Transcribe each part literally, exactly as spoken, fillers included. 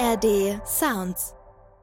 A R D Sounds.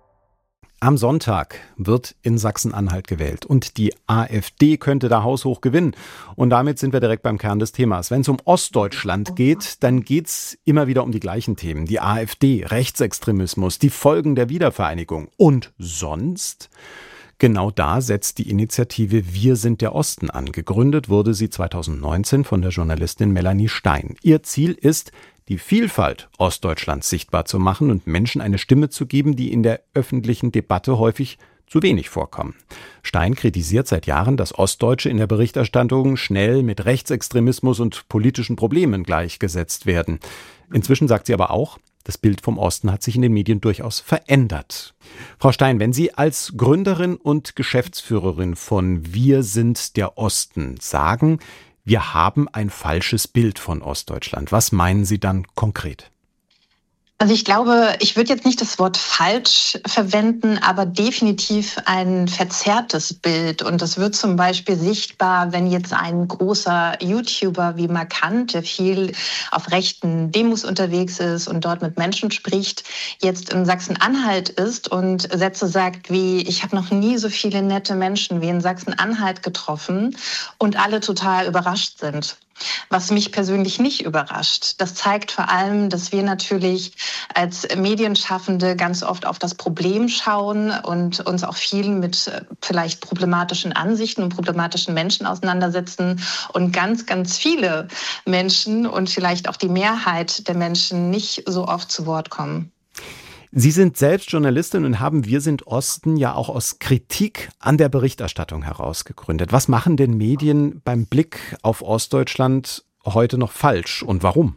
Am Sonntag wird in Sachsen-Anhalt gewählt und die AfD könnte da haushoch gewinnen. Und damit sind wir direkt beim Kern des Themas. Wenn es um Ostdeutschland geht, dann geht's immer wieder um die gleichen Themen. Die AfD, Rechtsextremismus, die Folgen der Wiedervereinigung. Und sonst? Genau da setzt die Initiative Wir sind der Osten an. Gegründet wurde sie zweitausendneunzehn von der Journalistin Melanie Stein. Ihr Ziel ist, die Vielfalt Ostdeutschlands sichtbar zu machen und Menschen eine Stimme zu geben, die in der öffentlichen Debatte häufig zu wenig vorkommen. Stein kritisiert seit Jahren, dass Ostdeutsche in der Berichterstattung schnell mit Rechtsextremismus und politischen Problemen gleichgesetzt werden. Inzwischen sagt sie aber auch, das Bild vom Osten hat sich in den Medien durchaus verändert. Frau Stein, wenn Sie als Gründerin und Geschäftsführerin von Wir sind der Osten sagen, wir haben ein falsches Bild von Ostdeutschland, was meinen Sie dann konkret? Also ich glaube, ich würde jetzt nicht das Wort falsch verwenden, aber definitiv ein verzerrtes Bild. Und das wird zum Beispiel sichtbar, wenn jetzt ein großer YouTuber wie Markant, der viel auf rechten Demos unterwegs ist und dort mit Menschen spricht, jetzt in Sachsen-Anhalt ist und Sätze sagt wie, ich habe noch nie so viele nette Menschen wie in Sachsen-Anhalt getroffen und alle total überrascht sind. Was mich persönlich nicht überrascht. Das zeigt vor allem, dass wir natürlich als Medienschaffende ganz oft auf das Problem schauen und uns auch viel mit vielleicht problematischen Ansichten und problematischen Menschen auseinandersetzen und ganz, ganz viele Menschen und vielleicht auch die Mehrheit der Menschen nicht so oft zu Wort kommen. Sie sind selbst Journalistin und haben Wir sind Osten ja auch aus Kritik an der Berichterstattung heraus gegründet. Was machen denn Medien beim Blick auf Ostdeutschland heute noch falsch und warum?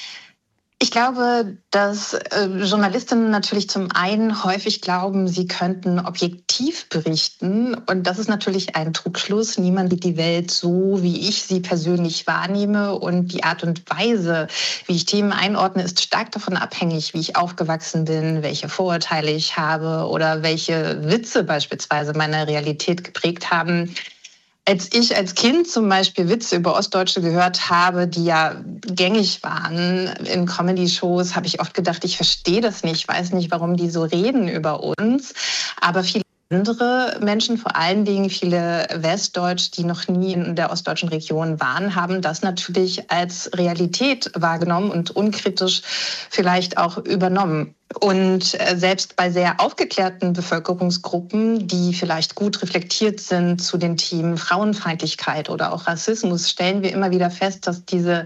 Ich glaube, dass äh, Journalistinnen natürlich zum einen häufig glauben, sie könnten objektiv berichten. Und das ist natürlich ein Trugschluss. Niemand sieht die Welt so, wie ich sie persönlich wahrnehme. Und die Art und Weise, wie ich Themen einordne, ist stark davon abhängig, wie ich aufgewachsen bin, welche Vorurteile ich habe oder welche Witze beispielsweise meine Realität geprägt haben. Als ich als Kind zum Beispiel Witze über Ostdeutsche gehört habe, die ja gängig waren in Comedy-Shows, habe ich oft gedacht, ich verstehe das nicht, ich weiß nicht, warum die so reden über uns. Aber viele andere Menschen, vor allen Dingen viele Westdeutsche, die noch nie in der ostdeutschen Region waren, haben das natürlich als Realität wahrgenommen und unkritisch vielleicht auch übernommen. Und selbst bei sehr aufgeklärten Bevölkerungsgruppen, die vielleicht gut reflektiert sind zu den Themen Frauenfeindlichkeit oder auch Rassismus, stellen wir immer wieder fest, dass diese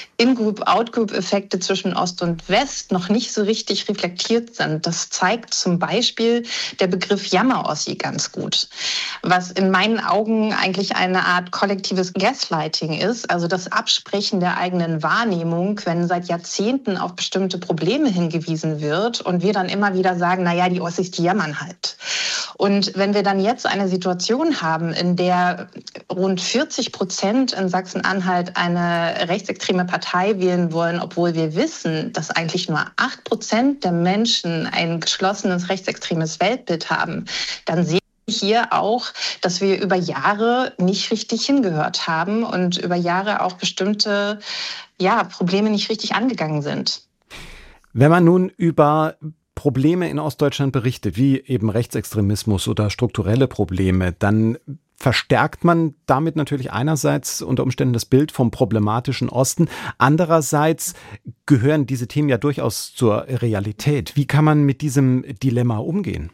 In-Group-Out-Group-Effekte zwischen Ost und West noch nicht so richtig reflektiert sind. Das zeigt zum Beispiel der Begriff Jammer-Ossi ganz gut, was in meinen Augen eigentlich eine Art kollektives Gaslighting ist, also das Absprechen der eigenen Wahrnehmung, wenn seit Jahrzehnten auf bestimmte Probleme hingewiesen wird und wir dann immer wieder sagen, na ja, die Ossis, die jammern halt. Und wenn wir dann jetzt eine Situation haben, in der rund vierzig Prozent in Sachsen-Anhalt eine rechtsextreme Partei wählen wollen, obwohl wir wissen, dass eigentlich nur acht Prozent der Menschen ein geschlossenes rechtsextremes Weltbild haben, dann sehen wir hier auch, dass wir über Jahre nicht richtig hingehört haben und über Jahre auch bestimmte ja, Probleme nicht richtig angegangen sind. Wenn man nun über Probleme in Ostdeutschland berichtet, wie eben Rechtsextremismus oder strukturelle Probleme, dann verstärkt man damit natürlich einerseits unter Umständen das Bild vom problematischen Osten. Andererseits gehören diese Themen ja durchaus zur Realität. Wie kann man mit diesem Dilemma umgehen?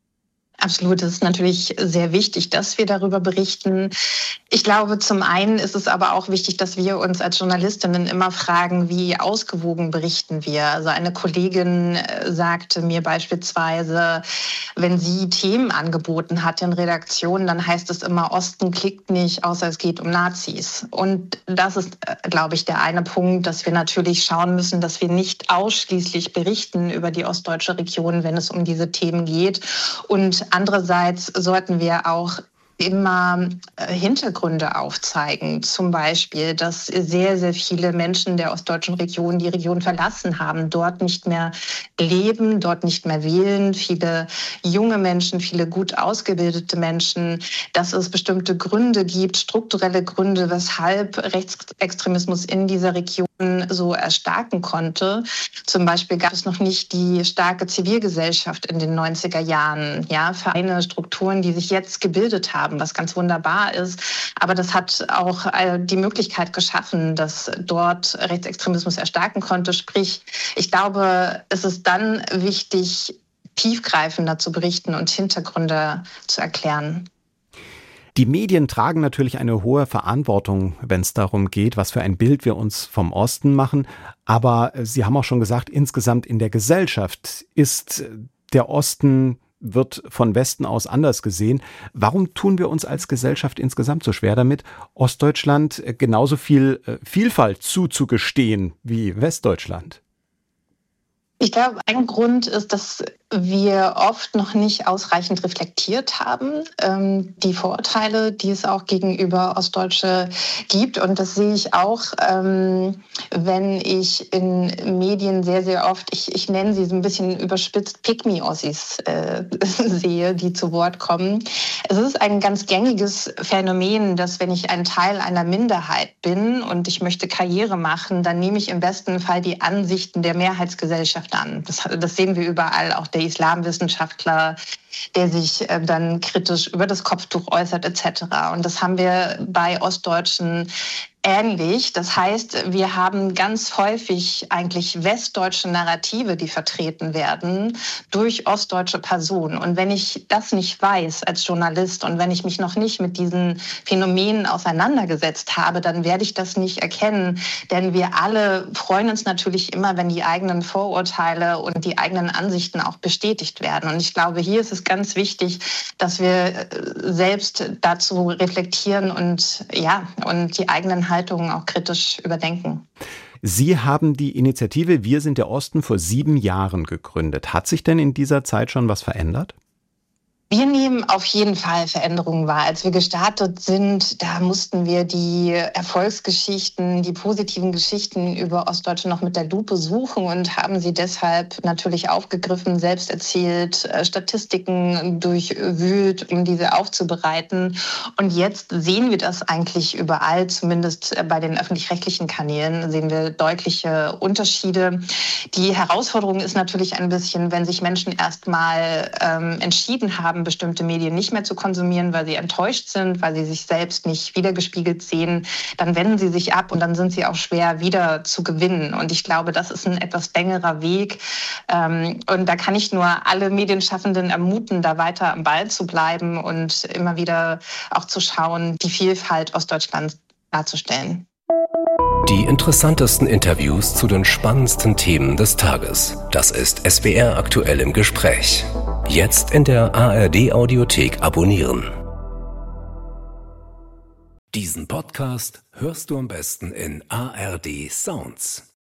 Absolut, es ist natürlich sehr wichtig, dass wir darüber berichten. Ich glaube, zum einen ist es aber auch wichtig, dass wir uns als Journalistinnen immer fragen, wie ausgewogen berichten wir. Also eine Kollegin sagte mir beispielsweise, wenn sie Themen angeboten hat in Redaktionen, dann heißt es immer, Osten klickt nicht, außer es geht um Nazis. Und das ist, glaube ich, der eine Punkt, dass wir natürlich schauen müssen, dass wir nicht ausschließlich berichten über die ostdeutsche Region, wenn es um diese Themen geht. Und andererseits sollten wir auch immer Hintergründe aufzeigen. Zum Beispiel, dass sehr, sehr viele Menschen der ostdeutschen Region die Region verlassen haben, dort nicht mehr leben, dort nicht mehr wählen. Viele junge Menschen, viele gut ausgebildete Menschen, dass es bestimmte Gründe gibt, strukturelle Gründe, weshalb Rechtsextremismus in dieser Region so erstarken konnte. Zum Beispiel gab es noch nicht die starke Zivilgesellschaft in den neunziger Jahren, ja, Vereine, Strukturen, die sich jetzt gebildet haben, was ganz wunderbar ist. Aber das hat auch die Möglichkeit geschaffen, dass dort Rechtsextremismus erstarken konnte. Sprich, ich glaube, es ist dann wichtig, tiefgreifender zu berichten und Hintergründe zu erklären. Die Medien tragen natürlich eine hohe Verantwortung, wenn es darum geht, was für ein Bild wir uns vom Osten machen. Aber Sie haben auch schon gesagt, insgesamt in der Gesellschaft ist der Osten, wird von Westen aus anders gesehen. Warum tun wir uns als Gesellschaft insgesamt so schwer damit, Ostdeutschland genauso viel Vielfalt zuzugestehen wie Westdeutschland? Ich glaube, ein Grund ist, dass wir oft noch nicht ausreichend reflektiert haben, ähm, die Vorurteile, die es auch gegenüber Ostdeutsche gibt. Und das sehe ich auch, ähm, wenn ich in Medien sehr, sehr oft, ich, ich nenne sie so ein bisschen überspitzt Pick-me-Ossis äh, sehe, die zu Wort kommen. Es ist ein ganz gängiges Phänomen, dass wenn ich ein Teil einer Minderheit bin und ich möchte Karriere machen, dann nehme ich im besten Fall die Ansichten der Mehrheitsgesellschaft an. Das, das sehen wir überall, auch der Islamwissenschaftler, der sich äh, dann kritisch über das Kopftuch äußert et cetera. Und das haben wir bei Ostdeutschen ähnlich. Das heißt, wir haben ganz häufig eigentlich westdeutsche Narrative, die vertreten werden durch ostdeutsche Personen. Und wenn ich das nicht weiß als Journalist und wenn ich mich noch nicht mit diesen Phänomenen auseinandergesetzt habe, dann werde ich das nicht erkennen. Denn wir alle freuen uns natürlich immer, wenn die eigenen Vorurteile und die eigenen Ansichten auch bestätigt werden. Und ich glaube, hier ist es ganz wichtig, dass wir selbst dazu reflektieren und, ja, und die eigenen Haltungen auch kritisch überdenken. Sie haben die Initiative Wir sind der Osten vor sieben Jahren gegründet. Hat sich denn in dieser Zeit schon was verändert? Wir nehmen auf jeden Fall Veränderungen wahr. Als wir gestartet sind, da mussten wir die Erfolgsgeschichten, die positiven Geschichten über Ostdeutsche noch mit der Lupe suchen und haben sie deshalb natürlich aufgegriffen, selbst erzählt, Statistiken durchwühlt, um diese aufzubereiten. Und jetzt sehen wir das eigentlich überall, zumindest bei den öffentlich-rechtlichen Kanälen sehen wir deutliche Unterschiede. Die Herausforderung ist natürlich ein bisschen, wenn sich Menschen erstmal ähm, entschieden haben, bestimmte Medien nicht mehr zu konsumieren, weil sie enttäuscht sind, weil sie sich selbst nicht wiedergespiegelt sehen, dann wenden sie sich ab und dann sind sie auch schwer wieder zu gewinnen. Und ich glaube, das ist ein etwas längerer Weg. Und da kann ich nur alle Medienschaffenden ermuten, da weiter am Ball zu bleiben und immer wieder auch zu schauen, die Vielfalt Ostdeutschlands darzustellen. Die interessantesten Interviews zu den spannendsten Themen des Tages. Das ist S W R aktuell im Gespräch. Jetzt in der A R D-Audiothek abonnieren. Diesen Podcast hörst du am besten in A R D Sounds.